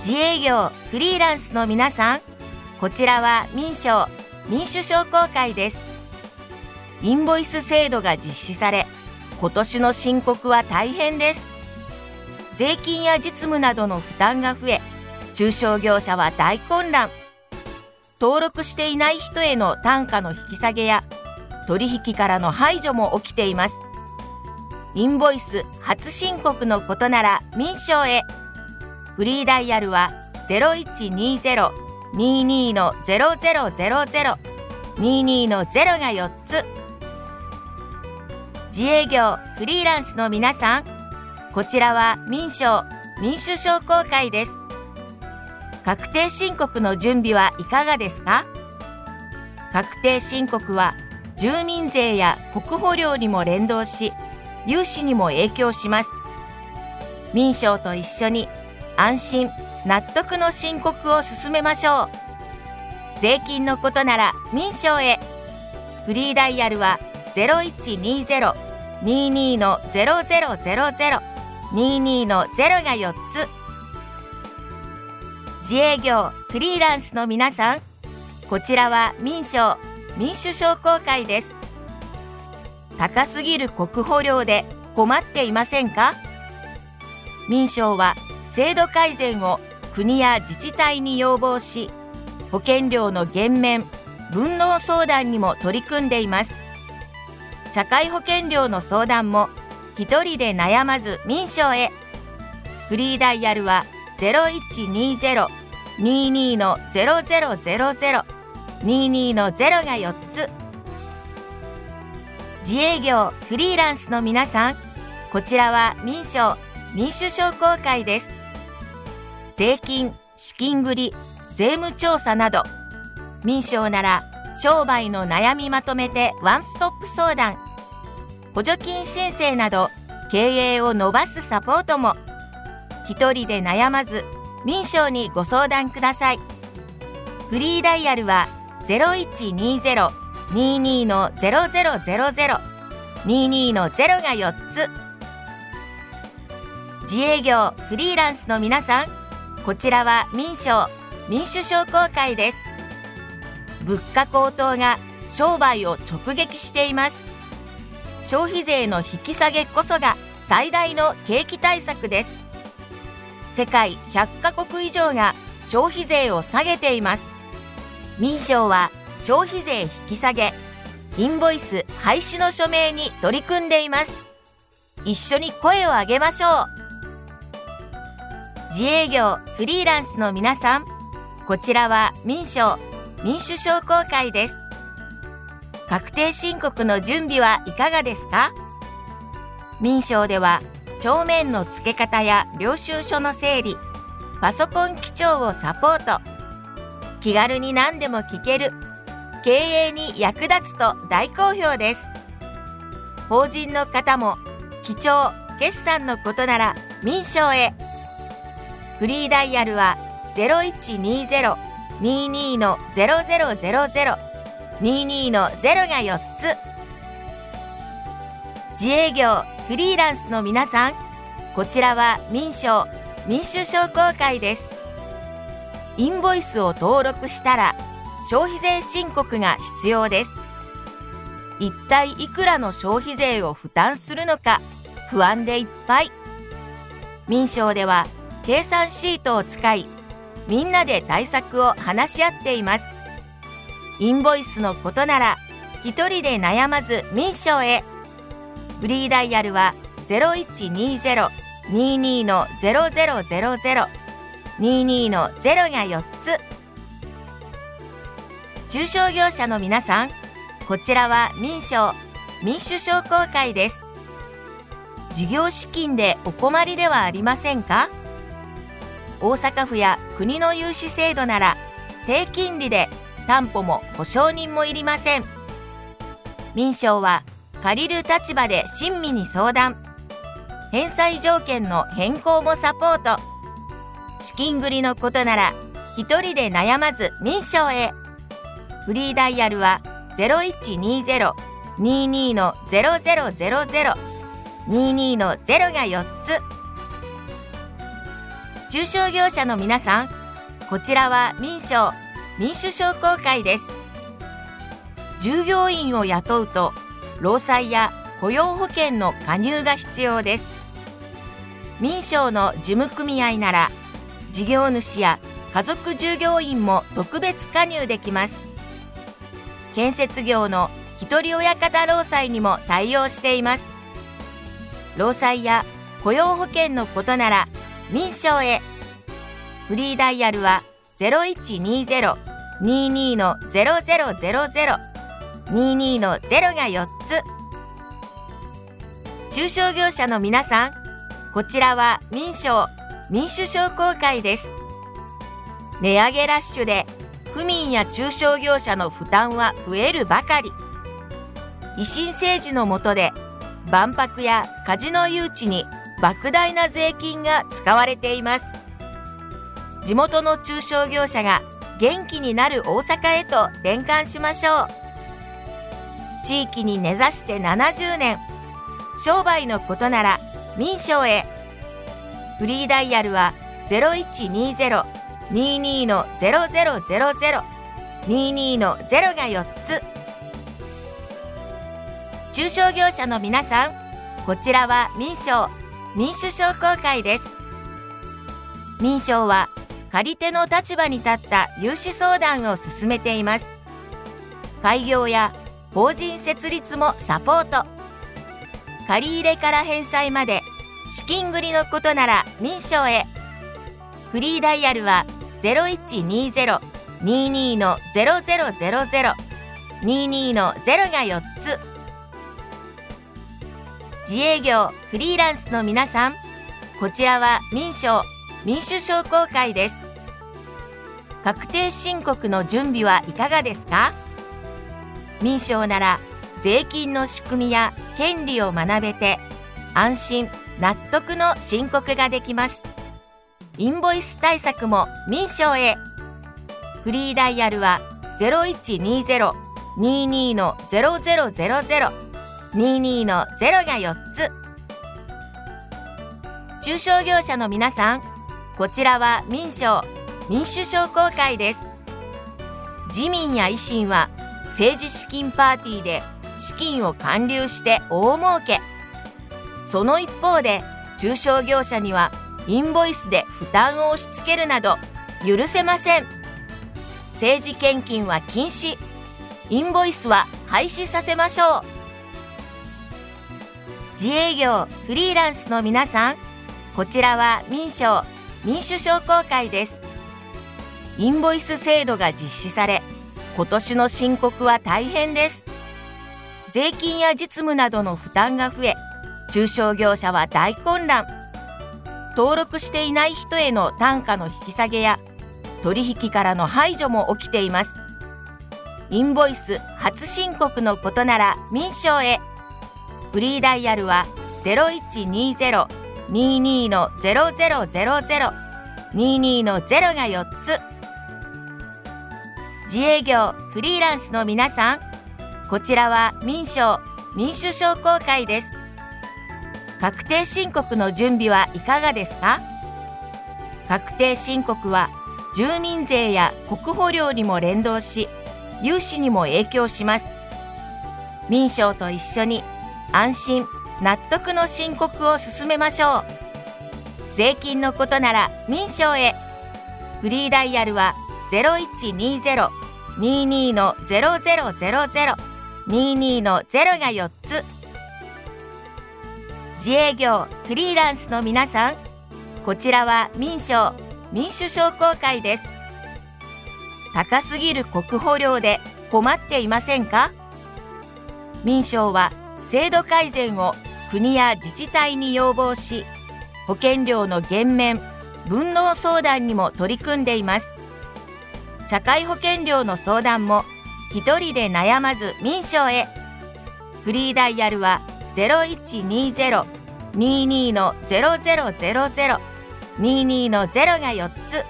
自営業フリーランスの皆さん、こちらは民商民主商工会です。インボイス制度が実施され、今年の申告は大変です。税金や実務などの負担が増え、中小業者は大混乱。登録していない人への単価の引き下げや取引からの排除も起きています。インボイス初申告のことなら民商へ。フリーダイヤルは 0120-22-0000 22-0が4つ。自営業フリーランスの皆さん、こちらは民商民主商工会です。確定申告の準備はいかがですか？確定申告は住民税や国保料にも連動し、融資にも影響します。民商と一緒に安心納得の申告を進めましょう。税金のことなら民商へ。フリーダイヤルは 0120-22-0000 22-0が4つ。自営業フリーランスの皆さん、こちらは民商民主商工会です。高すぎる国保料で困っていませんか？民商は制度改善を国や自治体に要望し、保険料の減免、分納相談にも取り組んでいます。社会保険料の相談も一人で悩まず民商へ。フリーダイヤルは 0120-22-0000 22-0が4つ。自営業フリーランスの皆さん、こちらは民商民主商工会です。税金、資金繰り、税務調査など、民商なら商売の悩みまとめてワンストップ相談、補助金申請など経営を伸ばすサポートも。一人で悩まず民商にご相談ください。フリーダイヤルは 0120-22-0000 22-0が4つ。自営業フリーランスの皆さん、こちらは民商民主商工会です。物価高騰が商売を直撃しています。消費税の引き下げこそが最大の景気対策です。世界100カ国以上が消費税を下げています。民商は消費税引き下げ、インボイス廃止の署名に取り組んでいます。一緒に声を上げましょう。自営業フリーランスの皆さん、こちらは民商民主商工会です。確定申告の準備はいかがですか？民商では帳面の付け方や領収書の整理、パソコン記帳をサポート。気軽に何でも聞ける、経営に役立つと大好評です。法人の方も記帳、決算のことなら民商へ。フリーダイヤルは 0120-22-0000 22-0が4つ。自営業フリーランスの皆さん、こちらは民商民主商工会です。インボイスを登録したら消費税申告が必要です。一体いくらの消費税を負担するのか不安でいっぱい。民商では計算シートを使い、みんなで対策を話し合っています。インボイスのことなら一人で悩まず民商へ。フリーダイヤルは 0120-22-0000 22-0が4つ。中小業者の皆さん、こちらは民商民主商工会です。事業資金でお困りではありませんか？大阪府や国の融資制度なら低金利で担保も保証人もいりません。民商は借りる立場で親身に相談、返済条件の変更もサポート。資金繰りのことなら一人で悩まず民商へ。フリーダイヤルは 0120-22-0000 22-0が4つ。 中小業者の皆さん、こちらは民商、民主商工会です。従業員を雇うと、労災や雇用保険の加入が必要です。民商の事務組合なら、事業主や家族従業員も特別加入できます。建設業の一人親方労災にも対応しています。労災や雇用保険のことなら民商へ。フリーダイヤルは 0120-22-0000 22の0が4つ。中小業者の皆さん、こちらは民商、民主商工会です。値上げラッシュで府民や中小業者の負担は増えるばかり。維新政治の下で万博やカジノ誘致に莫大な税金が使われています。地元の中小業者が元気になる大阪へと転換しましょう。地域に根ざして70年、商売のことなら民商へ。フリーダイヤルは 0120-22-0000 22の0が4つ。中小業者の皆さん、こちらは民商、民主商工会です。民商は借り手の立場に立った融資相談を進めています。開業や法人設立もサポート。借り入れから返済まで資金繰りのことなら民商へ。フリーダイヤルは 0120-22-0000 22の0が4つ。自営業フリーランスの皆さん、こちらは民商、民主商工会です。確定申告の準備はいかがですか？民商なら税金の仕組みや権利を学べて安心納得の申告ができます。インボイス対策も民商へ。フリーダイヤルは 0120-22-0000 22の0が4つ。中小業者の皆さん、こちらは民商、民主商工会です。自民や維新は政治資金パーティーで資金を還流して大儲け。その一方で中小業者にはインボイスで負担を押し付けるなど許せません。政治献金は禁止。インボイスは廃止させましょう。自営業フリーランスの皆さん、こちらは民商、民主商工会です。インボイス制度が実施され、今年の申告は大変です。税金や実務などの負担が増え、中小業者は大混乱。登録していない人への単価の引き下げや取引からの排除も起きています。インボイス初申告のことなら民商へ。フリーダイヤルは 0120-22-0000 22の0が4つ。自営業フリーランスの皆さん、こちらは民商、民主商工会です。確定申告の準備はいかがですか？確定申告は住民税や国保料にも連動し、融資にも影響します。民商と一緒に安心、納得の申告を進めましょう。税金のことなら民商へ。フリーダイヤルは 0120-22-0000 22の0が4つ。自営業フリーランスの皆さん、こちらは民商、民主商工会です。高すぎる国保料で困っていませんか？民商は制度改善を国や自治体に要望し、保険料の減免、分納相談にも取り組んでいます。社会保険料の相談も一人で悩まず民商へ。フリーダイヤルは 0120-22-0000 22の0が4つ。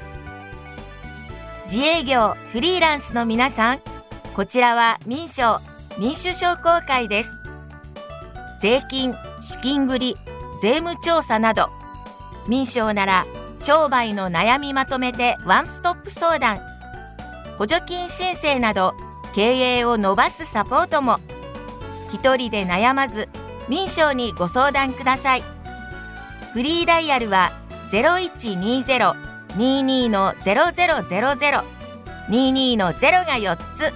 自営業フリーランスの皆さん、こちらは民商、民主商工会です。税金、資金繰り、税務調査など、民商なら商売の悩みまとめてワンストップ相談、補助金申請など経営を伸ばすサポートも。一人で悩まず民商にご相談ください。フリーダイヤルは 0120-22-0000 22-0が4つ。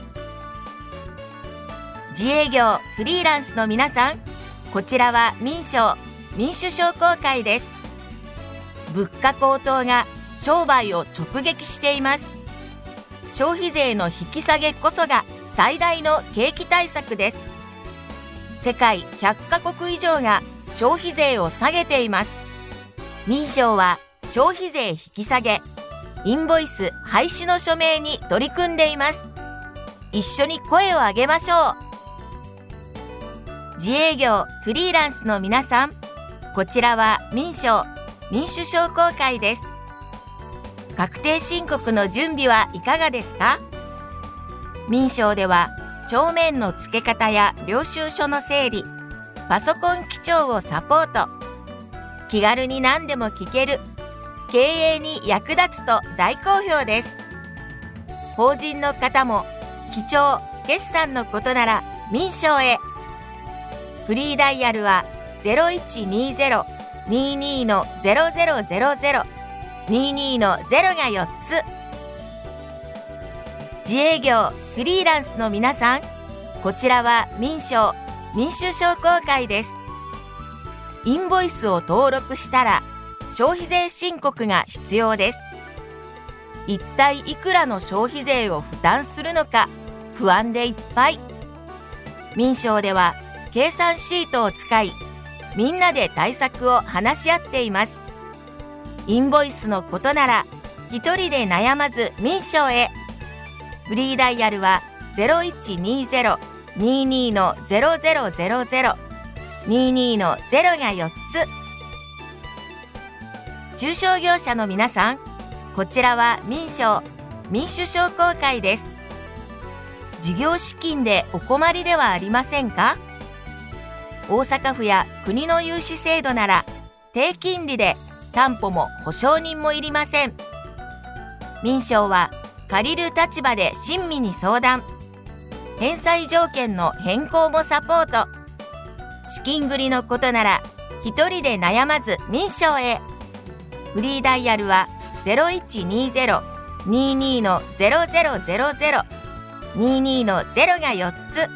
自営業フリーランスの皆さん、こちらは民商民主商工会です。物価高騰が商売を直撃しています。消費税の引き下げこそが最大の景気対策です。世界100カ国以上が消費税を下げています。民商は消費税引き下げ、インボイス廃止の署名に取り組んでいます。一緒に声を上げましょう。自営業フリーランスの皆さん、こちらは民商民主商工会です。確定申告の準備はいかがですか？民商では帳面の付け方や領収書の整理、パソコン記帳をサポート。気軽に何でも聞ける、経営に役立つと大好評です。法人の方も記帳、決算のことなら民商へ。フリーダイヤルは 0120-22-0000 22-0が4つ。自営業フリーランスの皆さん、こちらは民商民主商工会です。インボイスを登録したら消費税申告が必要です。一体いくらの消費税を負担するのか不安でいっぱい。民商では計算シートを使い、みんなで対策を話し合っています。インボイスのことなら一人で悩まず民商へ。フリーダイヤルは 0120-22-0000 22-0が4つ。中小業者の皆さん、こちらは民商民主商工会です。事業資金でお困りではありませんか？大阪府や国の融資制度なら低金利で担保も保証人もいりません。民商は借りる立場で親身に相談、返済条件の変更もサポート。資金繰りのことなら一人で悩まず民商へ。フリーダイヤルは 0120-22-0000 22-0が4つ。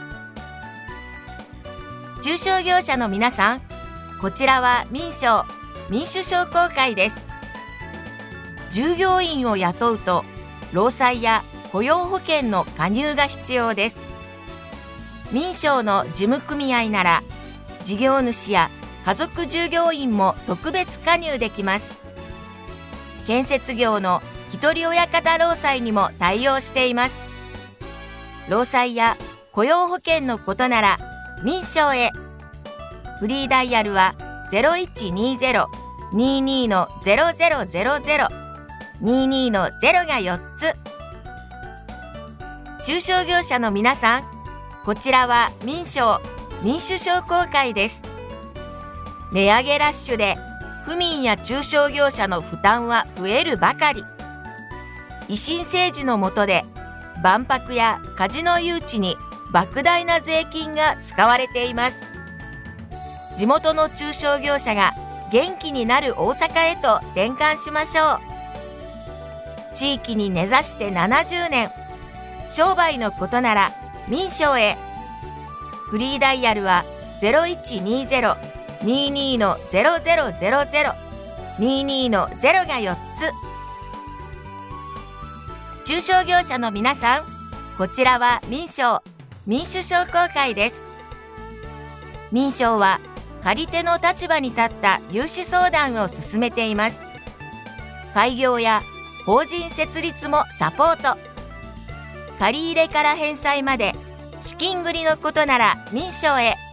中小業者の皆さん、こちらは民商民主商工会です。従業員を雇うと労災や雇用保険の加入が必要です。民商の事務組合なら事業主や家族従業員も特別加入できます。建設業の一人親方労災にも対応しています。労災や雇用保険のことなら民商へ。フリーダイヤルは 0120-22-0000 22-0が4つ。中小業者の皆さん、こちらは民商民主商工会です。値上げラッシュで府民や中小業者の負担は増えるばかり。維新政治の下で万博やカジノ誘致に莫大な税金が使われています。地元の中小業者が元気になる大阪へと転換しましょう。地域に根ざして70年、商売のことなら民商へ。フリーダイヤルは 0120-22-0000 22-0が4つ。中小業者の皆さん、こちらは民商民主商工会です。民商は借り手の立場に立った融資相談を進めています。開業や法人設立もサポート。借り入れから返済まで資金繰りのことなら民商へ。